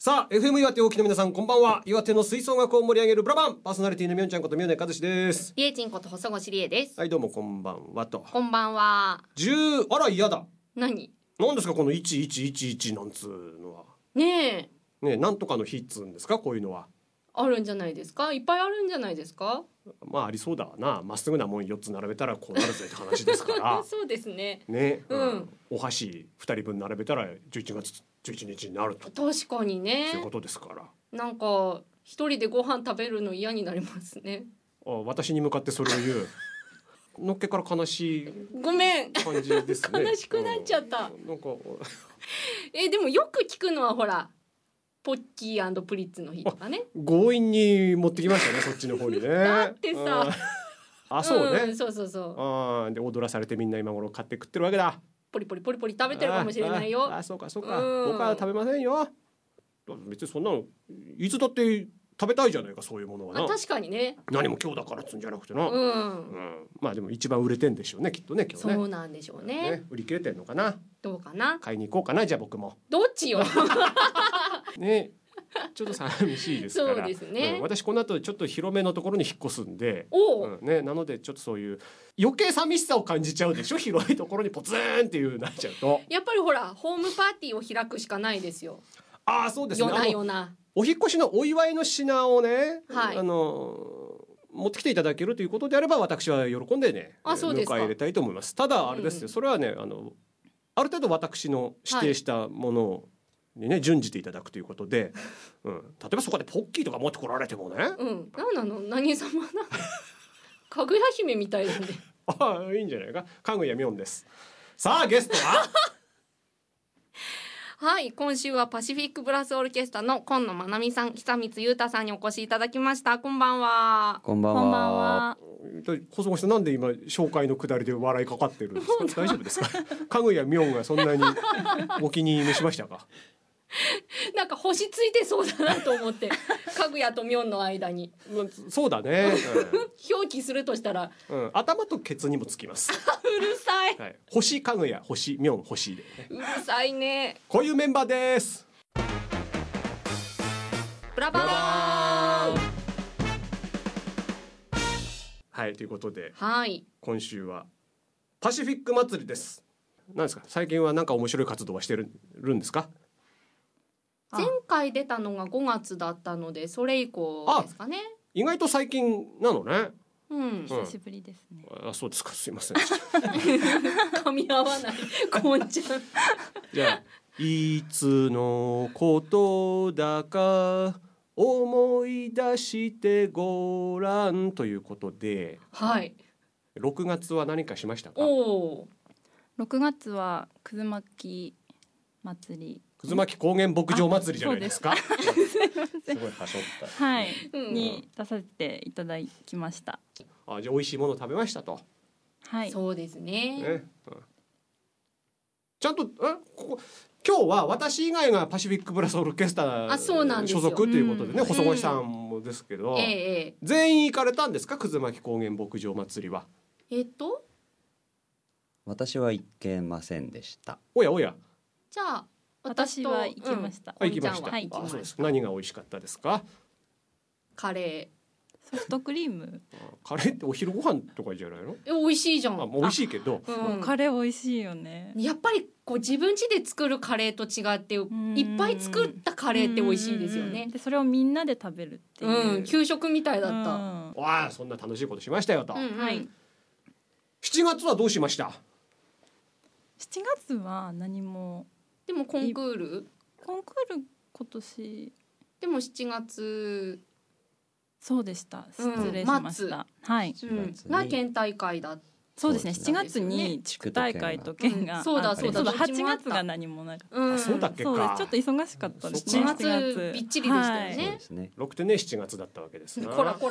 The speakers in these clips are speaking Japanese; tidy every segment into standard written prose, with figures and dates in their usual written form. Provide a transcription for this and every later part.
さあ FM 岩手沖の皆さんこんばんは。岩手の吹奏楽を盛り上げるブラバンパーソナリティのみょんちゃんこと宮根和志です。 りえちんこと細越りえです。 はいどうもこんばんはと。 こんばんは。 あら嫌だ。 何ですかこの1111なんつうのは。 ねえ。 ねえなんとかの日っつうんですかこういうのは。 あるんじゃないですか。いっぱいあるんじゃないですか。 まあありそうだわな。まっすぐなもん4つ並べたらこうなるぜって話ですから。 そうですね。 ね、お箸2人分並べたら11月11日になると。 確かにね。 そういうことですから。 なんか一人でご飯食べるの嫌になりますね。 私に向かってそれを言う。のっけから悲しいごめん感じですね。 悲しくなっちゃった、 なんかでもよく聞くのはほらポッキー&プリッツの日とかね。 強引に持ってきましたねそっちの方にね。 だってさあそうね、 そうそうそう。 で踊らされてみんな今頃買って食ってるわけだ。 ポリポリポリポリ食べてるかもしれないよ。 そうか僕は食べませんよ。別にそんなのいつだって食べたいじゃないかそういうものはな。 確かにね。 何も今日だからっつうんじゃなくてな。まあでも一番売れてんでしょうねきっとね今日ね。 そうなんでしょうね。 売り切れてんのかな。 どうかな。 買いに行こうかなじゃあ僕も。 どっちよ。 ね。ちょっと寂しいですから。 そうですね。 私この後ちょっと広めのところに引っ越すんで、なのでちょっとそういう余計寂しさを感じちゃうでしょ。広いところにポツンっていうなっちゃうと。 やっぱりほらホームパーティーを開くしかないですよ。 そうですね。 夜なお引越しのお祝いの品をね、 はい、 持ってきていただけるということであれば私は喜んでねそうですか。 迎え入れたいと思います。ただあれですよ、それはねある程度私の指定したものをにね準じていただくということで、例えばそこでポッキーとか持ってこられてもね、 何なの何様なのかぐや姫みたいなんでいいんじゃないか。かぐやみょんです。さあゲストははい、今週はパシフィックブラスオーケストラの今野まなみさん、久光裕太さんにお越しいただきました。こんばんは。 こんばんは。 細越さんなんで今紹介のくだりで笑いかかってるんですか。大丈夫ですか。かぐやみょんがそんなにお気に召しましたか。 なんか星ついてそうだなと思ってかぐやとみょんの間にそうだね、 表記するとしたら、 頭とケツにもつきますうるさい、 星かぐや星みょん星で、 うるさいね。 こういうメンバーです。 ブラバー。 はいということで、今週はパシフィック祭りです。何ですか最近は何か面白い活動はしてるんですか。 前回出たのが5月だったのでそれ以降ですかね。 意外と最近なのね。 久しぶりですね。 そうですかすいません噛み合わないこんちゃんじゃあいつのことだか思い出してごらんということで、6月は何かしましたか。 6月はくずまき祭り、 くずまき高原牧場祭りじゃないですか。すごいはしょった。に出させていただきました。 じゃあ美味しいもの食べましたと。 そうですね。 ちゃんと今日は私以外がパシフィックブラスオーケストラ所属ということでね、細越さんもですけど、全員行かれたんですか、くずまき高原牧場祭りは。 私は行けませんでした。 おやおや。 じゃあ私は行きました。 行きました。そうです。何が美味しかったですか。 カレー、ソフトクリーム。 カレーってお昼ご飯とかじゃないの。 美味しいじゃん。 美味しいけど、 カレー美味しいよね。 やっぱりこう自分家で作るカレーと違っていっぱい作ったカレーって美味しいですよね。 でそれをみんなで食べるっていう、 給食みたいだった。 そんな楽しいことしましたよと。7月はどうしました。 7月は何も。 でもコンクール今年でも7月そうでした。失礼しました。 が県大会だ。 そうですね。7月に地区大会と県が、 そうだ 8月が何もなかった。 そうだっけか。 ちょっと忙しかったです。 7月びっちりでしたよね。 6点ね7月だったわけですな。 こら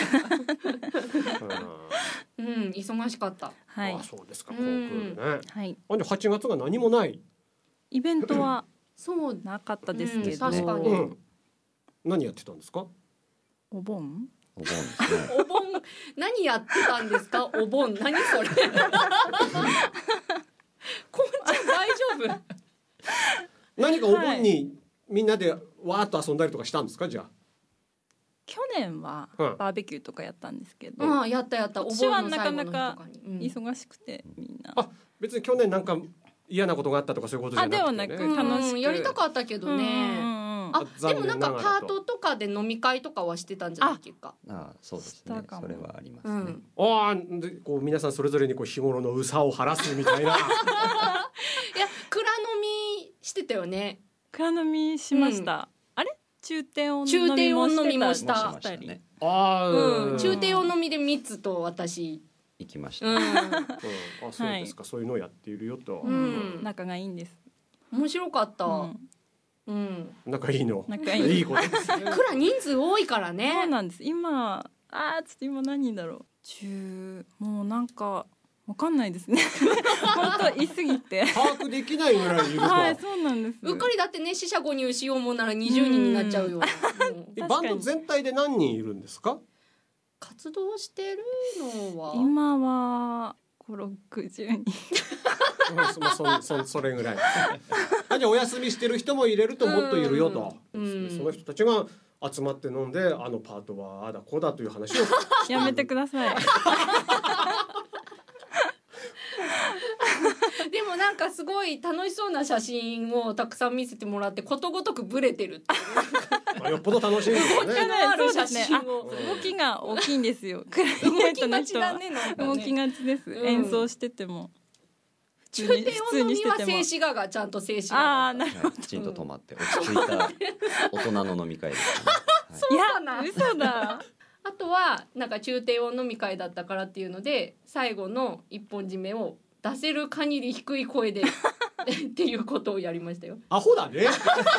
忙しかった。 そうですか。コンクールね。じゃあ8月が何もない。 イベントはそうなかったですけど、 確かに。 何やってたんですか。 お盆ですね。 お盆何やってたんですか。お盆何それ。こんちゃん大丈夫。 何かお盆にみんなでわーっと遊んだりとかしたんですか？じゃあ去年はバーベキューとかやったんですけど、 やった今年はなかなか忙しくてみんな、 別に去年なんか嫌なことがあったとかそういうことじゃなくて、ね、 ではなく楽しくやりたかったけどね、でもなんかパートとかで飲み会とかはしてたんじゃないっけか。 そうですね、それはありますね。 でこう皆さんそれぞれにこう日頃のうさを晴らすみたいな。いや蔵飲みしてたよね。 蔵飲みしました、あれ中低音飲みもした。 中低音飲みでミツと私行きました。 そうですか、そういうのをやっているよと。 仲がいいんです。 面白かった。 仲いいの。いいことですね。 蔵人数多いからね。 そうなんです。今ちょっと今何人だろう。もうなんかわかんないですね。本当いすぎて把握できないぐらいいると。 はい、そうなんです。 うっかりだってね、四捨五入しようもんなら20人になっちゃうよ。 バンド全体で何人いるんですか？ 活動してるのは今は5、60人。 それぐらい。じゃあお休みしてる人も入れるともっといるよと。その人たちが集まって飲んで、あのパートはあだこだという話をやめてください。 でもなんかすごい楽しそうな写真をたくさん見せてもらってことごとくブレてるってよっぽど楽しいですね。 動きのある写真を、 動きが大きいんですよ。 動きがちだね。 動きがちです。演奏してても。 中低音のみは静止画がちゃんと静止画。 きちんと止まって落ち着いた大人の飲み会ですね。 そうかな。 嘘だ。 あとはなんか中低音飲み会だったからっていうので最後の一本締めを出せる限り低い声でっていうことをやりましたよ。 アホだね。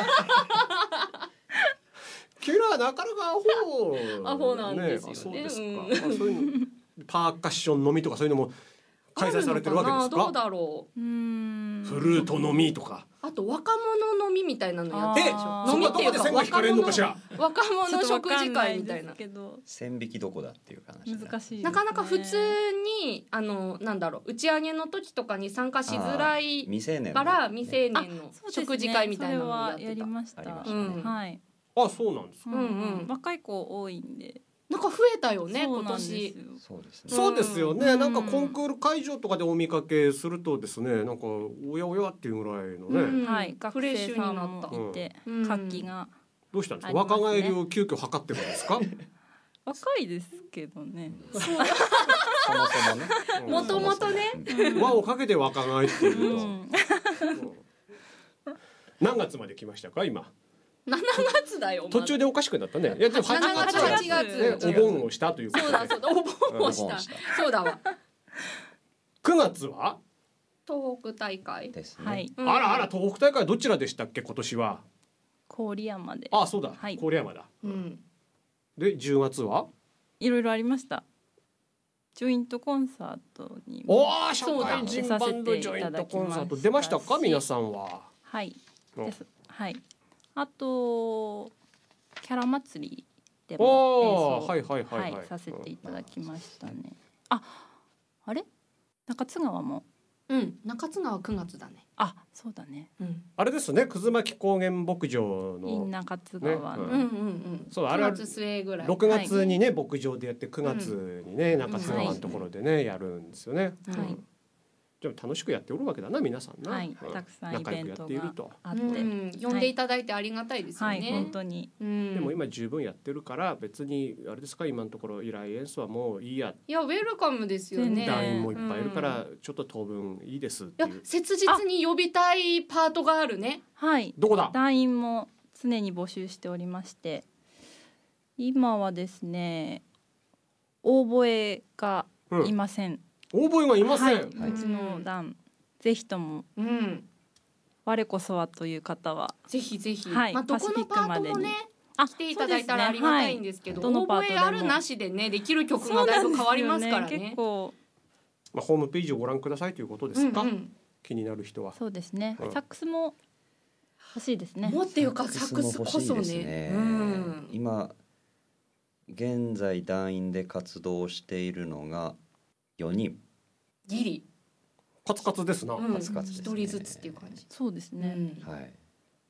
君らはなかなかアホなんですよね。 そうですか。そういうのパーカッション飲みとかそういうのも開催されてるわけですか？ どうだろう。 フルート飲みとか。 あと若者飲みみたいなのやってるでしょ。 飲みっていうか若者食事会みたいな。 線引きどこだっていう話。 難しい。 なかなか普通になんだろう、打ち上げの時とかに参加しづらいから未成年の食事会みたいなのをやりました。 はい。 そうなんですか。 若い子多いんで。 なんか増えたよね今年。 そうですよね。なんかコンクール会場とかでお見かけするとですね、なんかおやおやっていうぐらいのね。 はい。学生さんもいて活気が。 どうしたんですか？若返りを急遽測ってるんですか？ 若いですけどね。 そもそもね。 もともとね。 輪をかけて若返っていると。何月まで来ましたか今 ？7月だよ。 途中でおかしくなったね。いやでも8月お盆をしたということで。 そうだお盆をした。そうだわ。 9月は東北大会ですね。 はい。 あら東北大会どちらでしたっけ今年は？ 郡山で。 そうだ。郡山だ。で10月はいろいろありました。ジョイントコンサートに社会人バンドジョイントコンサート出ましたか皆さんは？ はいはい。あとキャラ祭りでも演奏させていただきましたね。あれ中津川も。 中津川9月だね。 そうだね。 あれですね、葛巻高原牧場の中津川の。 そう 9月末ぐらい。 6月にね牧場でやって9月にね中津川のところでねやるんですよね。じゃ楽しくやっておるわけだな皆さんな。 たくさんイベントがあって、 呼んでいただいてありがたいですよね。 本当に。 でも今十分やってるから別にあれですか今のところ依頼演奏はもういいや。 いやウェルカムですよね。 団員もいっぱいいるからちょっと当分いいですっていう。 切実に呼びたいパートがあるね。 はい。 どこだ？ 団員も常に募集しておりまして、今はですね応募がいません。 応募がいません。 うちの団ぜひとも我こそはという方はぜひぜひ、どこのパートもね来ていただいたらありがたいんですけど、応募あるなしでねできる曲がだいぶ変わりますからね。 結構ホームページをご覧くださいということですか？気になる人は。 そうですね。サックスも欲しいですね。 もっていうかサックスこそね。 今現在団員で活動しているのが4人。 ギリカツカツですな。 カツカツですね。 一人ずつっていう感じ。 そうですね。 はい。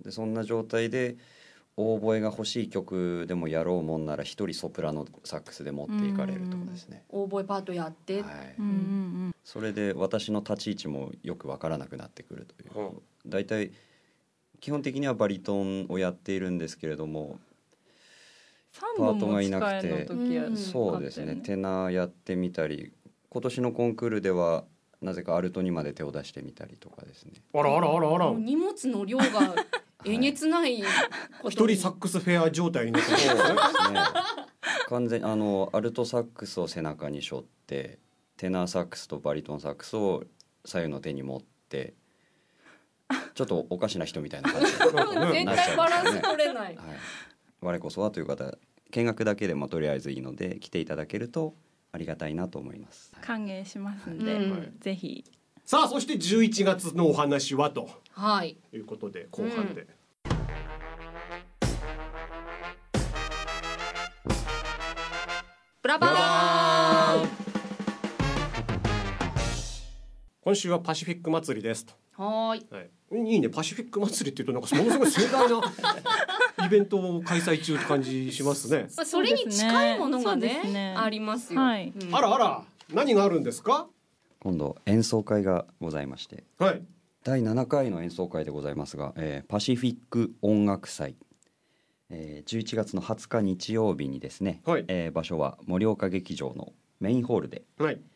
でそんな状態でオーボエが欲しい曲でもやろうもんなら一人ソプラノサックスで持っていかれるとかですね。 オーボエパートやって、 それで私の立ち位置もよく分からなくなってくるという、だいたい基本的にはバリトンをやっているんですけれども、パートがいなくて、そうですね、テナーやってみたり、今年のコンクールではなぜかアルトにまで手を出してみたりとかですね。 あらあらあらあら、 荷物の量がえげつない一人サックスフェア状態になってますね。 完全アルトサックスを背中に背負って、テナーサックスとバリトンサックスを左右の手に持って、ちょっとおかしな人みたいな感じになっちゃうんですね。 絶対バランス取れない、 我こそはという方、見学だけでもとりあえずいいので来ていただけるとありがたいなと思います。 歓迎しますんで、ぜひ。 さあ、そして11月のお話はと、いうことで後半で、 ブラバー。 今週はパシフィック祭りですと。 はい、 いいね、パシフィック祭りっていうとなんかものすごい盛大なイベントを開催中って感じしますね。 それに近いものが ねありますよ、 あらあら、何があるんですか？ 今度演奏会がございまして、第7回の演奏会でございますが、パシフィック音楽祭、11月の20日日曜日にですね、場所は盛岡劇場のメインホールで、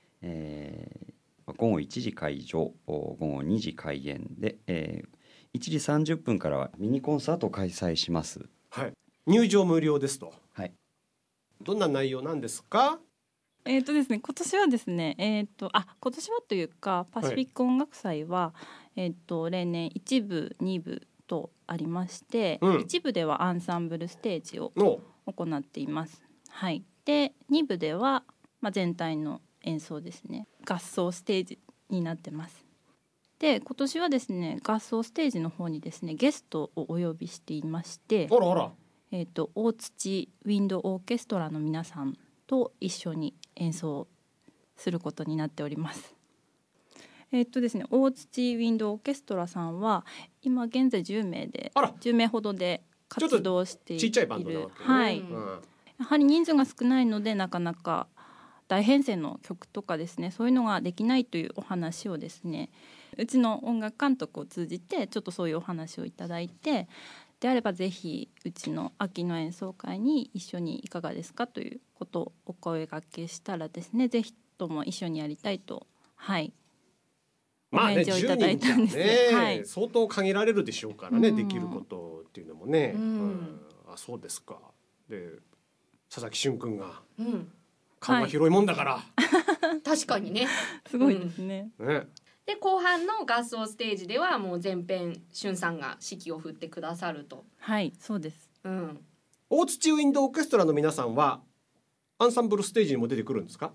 午後1時会場、午後2時開演で、1時30分からはミニコンサートを開催します。 入場無料ですと。どんな内容なんですか？ ですね、今年はですね、今年はというかパシフィック音楽祭は、例年1部2部とありまして、1部ではアンサンブルステージを行っています。で2部では、全体の演奏ですね、合奏ステージになってます。で今年はですね、合奏ステージの方にですねゲストをお呼びしていまして、大土ウィンドオーケストラの皆さんと一緒に演奏することになっております。ですね、大土ウィンドオーケストラさんは今現在10名ほどで活動している。 ちっちゃいバンドなわけね。 やはり人数が少ないのでなかなか大編成の曲とかですね、そういうのができないというお話をですね、うちの音楽監督を通じてちょっとそういうお話をいただいて、であればぜひうちの秋の演奏会に一緒にいかがですかということをお声掛けしたらですね、ぜひとも一緒にやりたいと、お返事をいただいたんですね。 相当限られるでしょうからね、できることっていうのもね。そうですか。で佐々木俊君が、顔が広いもんだから、 確かにね、 すごいですね。 で後半の合奏ステージではもう全編俊さんが指揮を振ってくださると。 そうです。 大土ウィンドオーケストラの皆さんはアンサンブルステージにも出てくるんですか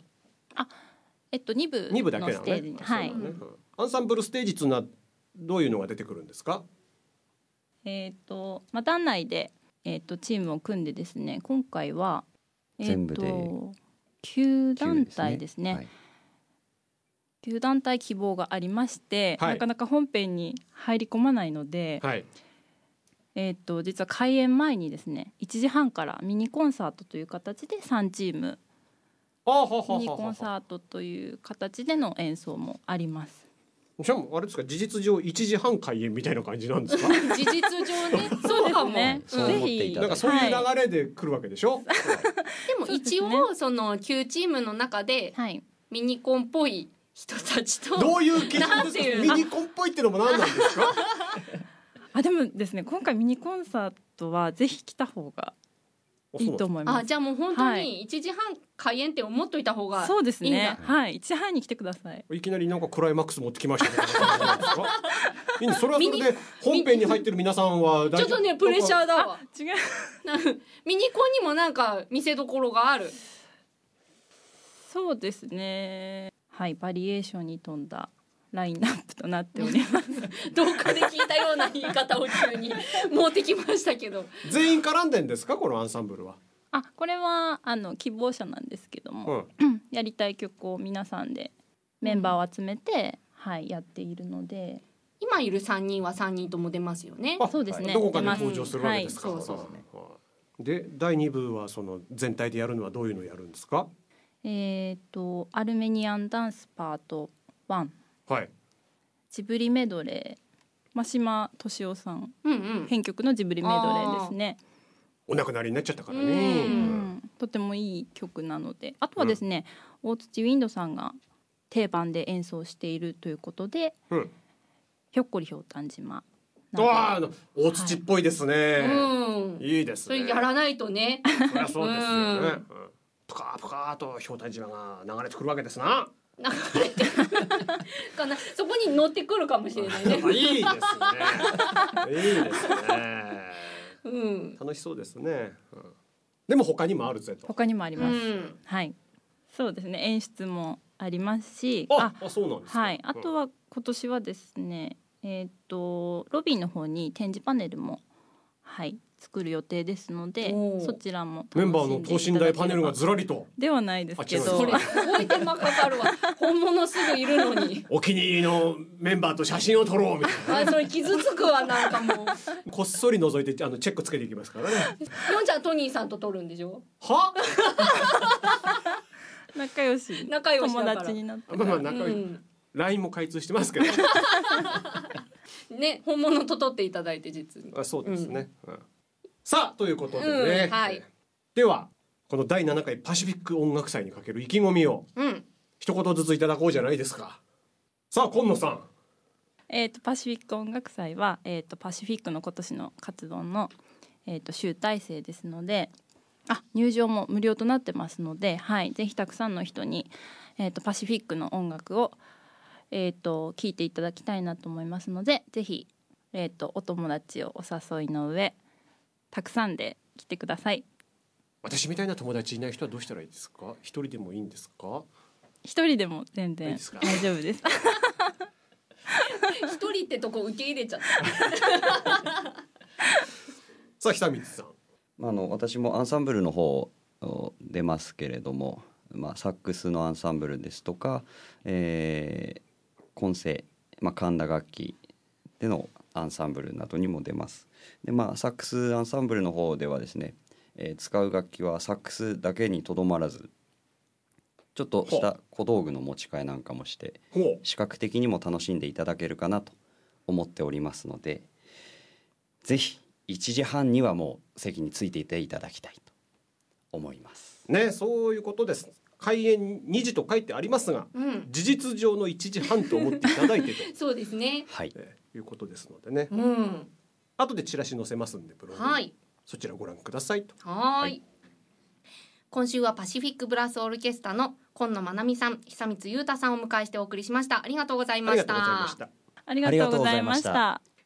？2部だけなのね。アンサンブルステージというのはどういうのが出てくるんですか？ 団内で、チームを組んでですね、今回は、 全部で 9団体ですね。9団体希望がありまして、なかなか本編に入り込まないので、実は開演前にですね1時半からミニコンサートという形で3チームミニコンサートという形での演奏もあります。 じゃああれですか、事実上1時半開演みたいな感じなんですか？ 事実上ね、そうかも。 ぜひなんかそういう流れで来るわけでしょ？ でも一応その9チームの中でミニコンっぽい人たちと、 どういう基準ですか？ミニコンっぽいってのも何なんですか？ でもですね、今回ミニコンサートはぜひ来た方がいいと思います。 じゃあもう本当に1時半開演って思っといた方がいいんだ。 そうですね。1時半に来てください。 いきなりなんかクライマックス持ってきましたね。それはそれで本編に入ってる皆さんはちょっとねプレッシャーだわ。 違う。 ミニコンにもなんか見せどころがある。 そうですね。バリエーションに富んだラインナップとなっております。 どっかで聞いたような言い方を急に持ってきましたけど。 全員絡んでんですか、このアンサンブルは？ これは希望者なんですけども、やりたい曲を皆さんでメンバーを集めて、やっているので。 今いる3人は3人とも出ますよね。 そうですね。 どこかで登場するわけですか。 そうそう。 で第2部はその全体でやるのはどういうのをやるんですか。 アルメニアンダンスパート1、 はい、 ジブリメドレー、真島敏夫さん、編曲のジブリメドレーですね。 お亡くなりになっちゃったからね、 とてもいい曲なので、あとはですね、大土ウィンドさんが定番で演奏しているということで、ひょっこりひょうたん島、 大土っぽいですね、いいですね。 それやらないとね。 そりゃそうですよね、プカプカとひょうたん島が流れてくるわけですな。 流れてくるかな、そこに乗ってくるかもしれないね。 いいですね、いいですね、楽しそうですね、でも他にもあるぜと。 他にもあります、はい、そうですね、演出もありますし、 そうなんですか。 はい、あとは今年はですね、ロビーの方に展示パネルも、はい、作る予定ですので、そちらもメンバーの等身大パネルがずらりと。 ではないですけど、 それすごい手間かかるわ。本物すぐいるのに。 お気に入りのメンバーと写真を撮ろうみたいな。 それ傷つくわ、なんかもう。 こっそり覗いてチェックつけていきますからね。 ヨンちゃんトニーさんと撮るんでしょ。 は？ 仲良し友達になってから。 仲良し。LINE も開通してますけど。 ね、本物と撮っていただいて実に。 そうですね。さあということでね、ではこの第7回パシフィック音楽祭にかける意気込みを一言ずついただこうじゃないですか。さあ今野さん。 パシフィック音楽祭は、パシフィックの今年の活動の、集大成ですので、入場も無料となってますので、はい、ぜひたくさんの人に、パシフィックの音楽を、聴いていただきたいなと思いますので、ぜひ、お友達をお誘いの上たくさんで来てください。 私みたいな友達いない人はどうしたらいいですか。一人でもいいんですか。 一人でも全然大丈夫です。 一人ってとこ受け入れちゃった。 さあ久光さん。 私もアンサンブルの方出ますけれども、サックスのアンサンブルですとか、混声、管打楽器でのアンサンブルなどにも出ます。で、サックスアンサンブルの方ではですね、使う楽器はサックスだけにとどまらず、ちょっとした小道具の持ち替えなんかもして視覚的にも楽しんでいただけるかなと思っておりますので、ぜひ1時半にはもう席についていていただきたいと思いますね。そういうことです。開演2時と書いてありますが、事実上の1時半と思っていただいてとそうですね、 いうことですのでね、後でチラシ載せますんでブログに、そちらご覧くださいと。 はい、今週はパシフィックブラスオルケストラの今野愛美さん、久光裕太さんをお迎えしてお送りしました。ありがとうございました。 ありがとうございました。